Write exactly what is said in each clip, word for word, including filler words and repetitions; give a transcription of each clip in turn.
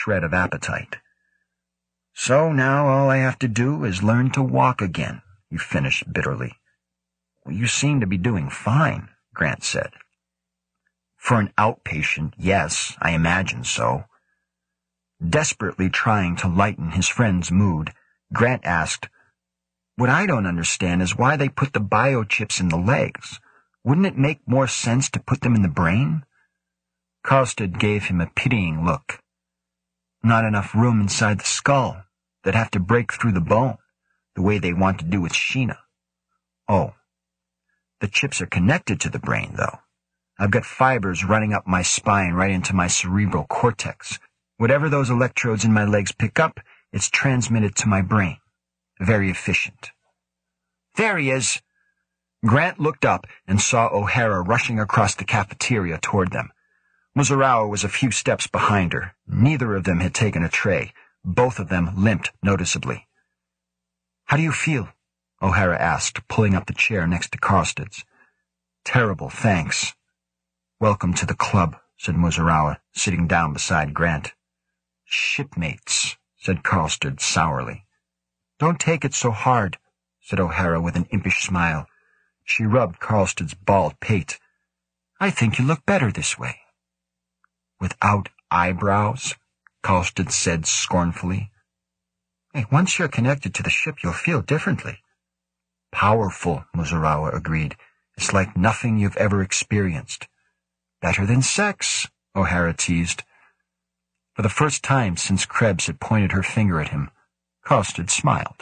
shred of appetite. "So now all I have to do is learn to walk again," he finished bitterly. "Well, you seem to be doing fine," Grant said. "For an outpatient, yes, I imagine so." Desperately trying to lighten his friend's mood, Grant asked, "What I don't understand is why they put the biochips in the legs. Wouldn't it make more sense to put them in the brain?" Karlstead gave him a pitying look. "Not enough room inside the skull. They'd have to break through the bone, the way they want to do with Sheena." "Oh. The chips are connected to the brain, though. I've got fibers running up my spine right into my cerebral cortex. Whatever those electrodes in my legs pick up, it's transmitted to my brain. Very efficient." "There he is!" Grant looked up and saw O'Hara rushing across the cafeteria toward them. Musarowa was a few steps behind her. Neither of them had taken a tray. Both of them limped noticeably. "How do you feel?" O'Hara asked, pulling up the chair next to Karlstead's. "Terrible, thanks." "Welcome to the club," said Musarowa, sitting down beside Grant. "Shipmates," said Karlstead sourly. "Don't take it so hard," said O'Hara with an impish smile. She rubbed Karlstead's bald pate. "I think you look better this way." "Without eyebrows?" Karlstead said scornfully. "Hey, once you're connected to the ship, you'll feel differently." "Powerful," Musarowa agreed. "It's like nothing you've ever experienced." "Better than sex," O'Hara teased. For the first time since Krebs had pointed her finger at him, Karlstead smiled.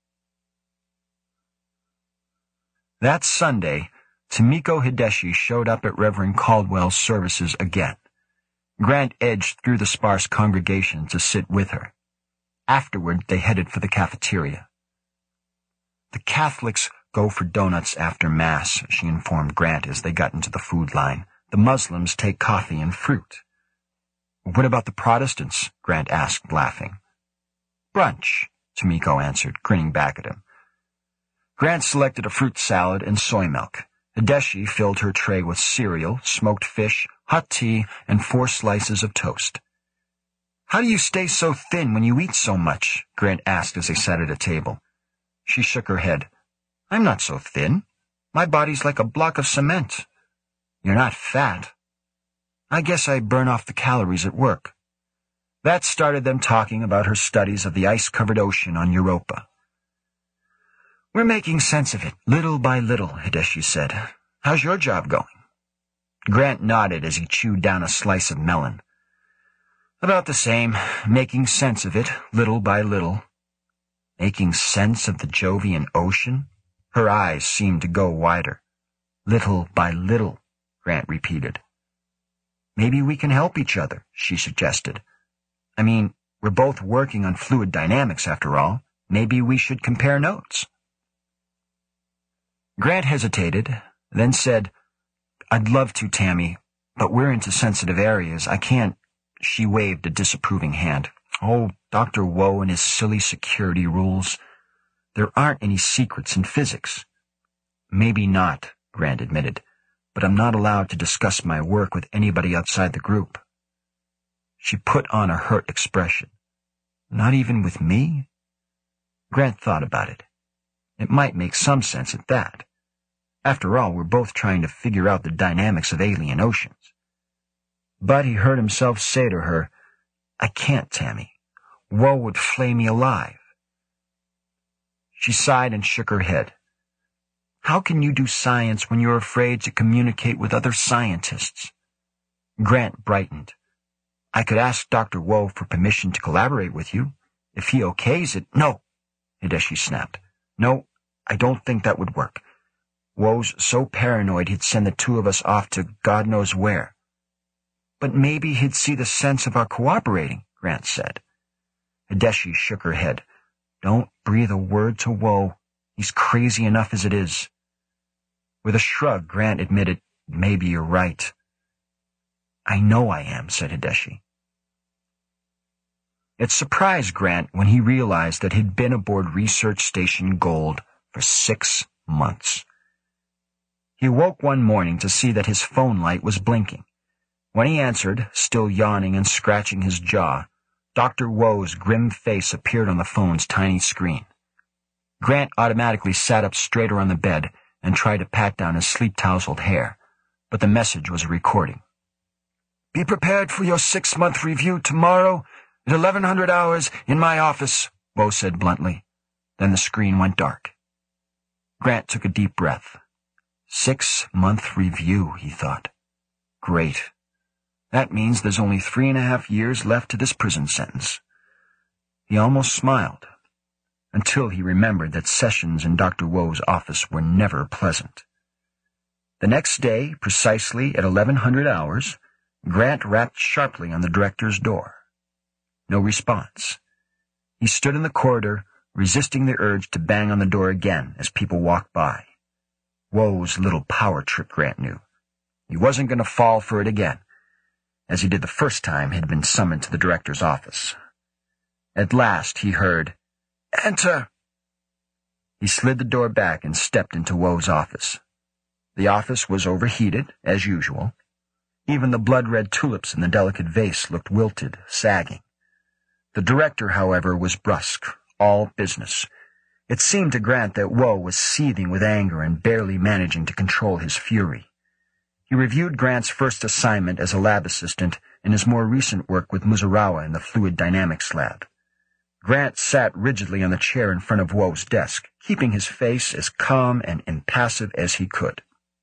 That Sunday, Tomiko Hideshi showed up at Reverend Caldwell's services again. Grant edged through the sparse congregation to sit with her. Afterward, they headed for the cafeteria. "The Catholics go for donuts after Mass," she informed Grant as they got into the food line. "The Muslims take coffee and fruit." "What about the Protestants?" Grant asked, laughing. "Brunch," Tomiko answered, grinning back at him. Grant selected a fruit salad and soy milk. Hideshi filled her tray with cereal, smoked fish, hot tea, and four slices of toast. "How do you stay so thin when you eat so much?" Grant asked as they sat at a table. She shook her head. "I'm not so thin. My body's like a block of cement." "You're not fat." "I guess I burn off the calories at work." That started them talking about her studies of the ice-covered ocean on Europa. "We're making sense of it, little by little," Hideshi said. "How's your job going?" Grant nodded as he chewed down a slice of melon. "About the same, making sense of it, little by little." "Making sense of the Jovian Ocean?" Her eyes seemed to go wider. "Little by little," Grant repeated. "Maybe we can help each other," she suggested. "I mean, we're both working on fluid dynamics after all. Maybe we should compare notes." Grant hesitated, then said, "I'd love to, Tammy, but we're into sensitive areas. I can't—" She waved a disapproving hand. "Oh, Doctor Woe and his silly security rules. There aren't any secrets in physics." "Maybe not," Grant admitted, "but I'm not allowed to discuss my work with anybody outside the group." She put on a hurt expression. "Not even with me?" Grant thought about it. It might make some sense at that. After all, we're both trying to figure out the dynamics of alien oceans. But he heard himself say to her, "I can't, Tammy. Woe would flay me alive." She sighed and shook her head. "How can you do science when you're afraid to communicate with other scientists?" Grant brightened. "I could ask Doctor Woe for permission to collaborate with you. If he okays it—" "No," Hideshi snapped. "No, I don't think that would work. Woe's so paranoid he'd send the two of us off to God knows where." "But maybe he'd see the sense of our cooperating," Grant said. Hideshi shook her head. "Don't breathe a word to Woe. He's crazy enough as it is." With a shrug, Grant admitted, "Maybe you're right." "I know I am," said Hideshi. It surprised Grant when he realized that he'd been aboard Research Station Gold for six months. He woke one morning to see that his phone light was blinking. When he answered, still yawning and scratching his jaw, Doctor Woe's grim face appeared on the phone's tiny screen. Grant automatically sat up straighter on the bed and tried to pat down his sleep-tousled hair, but the message was a recording. "Be prepared for your six-month review tomorrow at eleven hundred hours in my office," Woe said bluntly. Then the screen went dark. Grant took a deep breath. Six-month review, he thought. Great. That means there's only three and a half years left to this prison sentence. He almost smiled, until he remembered that sessions in Doctor Woe's office were never pleasant. The next day, precisely at eleven hundred hours, Grant rapped sharply on the director's door. No response. He stood in the corridor, resisting the urge to bang on the door again as people walked by. Woe's little power trip, Grant knew. He wasn't going to fall for it again, as he did the first time he'd been summoned to the director's office. At last he heard, "Enter." He slid the door back and stepped into Woe's office. The office was overheated, as usual. Even the blood-red tulips in the delicate vase looked wilted, sagging. The director, however, was brusque, all business. It seemed to Grant that Woe was seething with anger and barely managing to control his fury. He reviewed Grant's first assignment as a lab assistant and his more recent work with Muzurawa in the fluid dynamics lab. Grant sat rigidly on the chair in front of Woe's desk, keeping his face as calm and impassive as he could.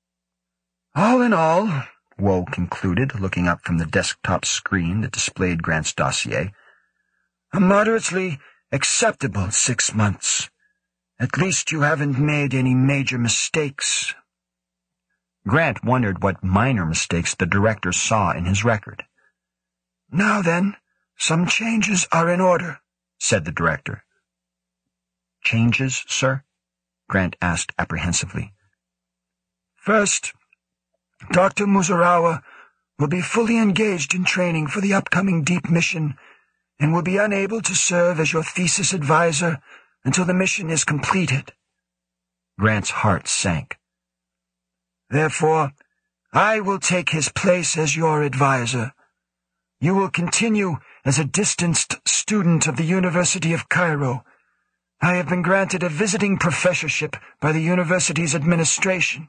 "All in all," Woe concluded, looking up from the desktop screen that displayed Grant's dossier, "a moderately acceptable six months. At least you haven't made any major mistakes." Grant wondered what minor mistakes the director saw in his record. "Now then, some changes are in order," said the director. "Changes, sir?" Grant asked apprehensively. "First, Doctor Muzurawa will be fully engaged in training for the upcoming deep mission and will be unable to serve as your thesis advisor until the mission is completed." Grant's heart sank. "Therefore, I will take his place as your advisor. You will continue as a distanced student of the University of Cairo. I have been granted a visiting professorship by the university's administration."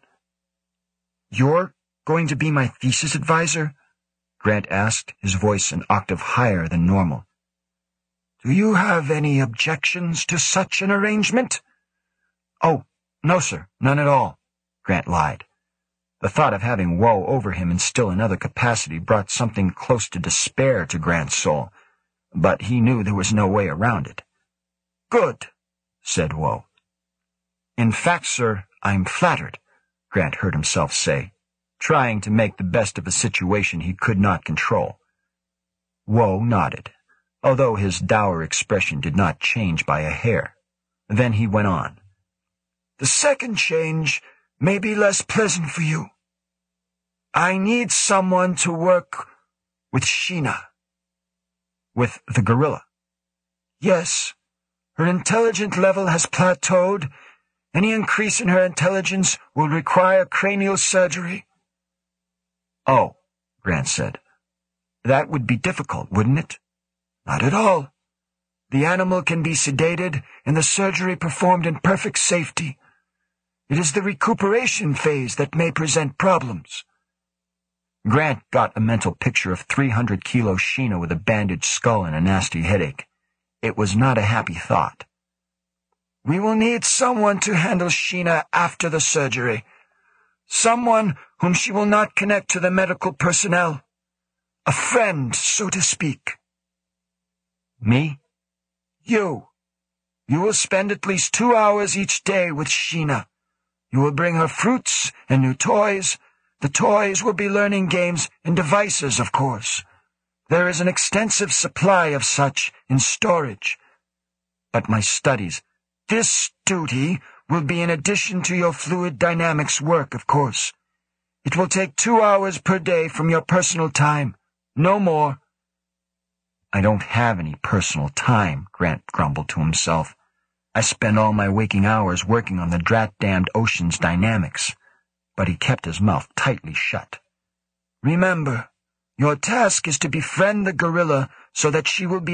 "You're going to be my thesis advisor?" Grant asked, his voice an octave higher than normal. "Do you have any objections to such an arrangement?" "Oh, no, sir, none at all," Grant lied. The thought of having Woe over him in still another capacity brought something close to despair to Grant's soul, but he knew there was no way around it. "Good," said Woe. "In fact, sir, I'm flattered," Grant heard himself say, trying to make the best of a situation he could not control. Woe nodded, although his dour expression did not change by a hair. Then he went on. "The second change may be less pleasant for you. I need someone to work with Sheena." "With the gorilla?" "Yes. Her intelligence level has plateaued. Any increase in her intelligence will require cranial surgery." "Oh," Grant said. "That would be difficult, wouldn't it?" "Not at all. The animal can be sedated and the surgery performed in perfect safety. It is the recuperation phase that may present problems." Grant got a mental picture of three hundred kilo Sheena with a bandaged skull and a nasty headache. It was not a happy thought. "We will need someone to handle Sheena after the surgery. Someone whom she will not connect to the medical personnel. A friend, so to speak." "Me?" "You. You will spend at least two hours each day with Sheena. You will bring her fruits and new toys. The toys will be learning games and devices, of course. There is an extensive supply of such in storage." "But my studies—" "This duty will be in addition to your fluid dynamics work, of course. It will take two hours per day from your personal time, no more." "I don't have any personal time," Grant grumbled to himself. "I spend all my waking hours working on the drat-damned ocean's dynamics." But he kept his mouth tightly shut. "Remember, your task is to befriend the gorilla so that she will be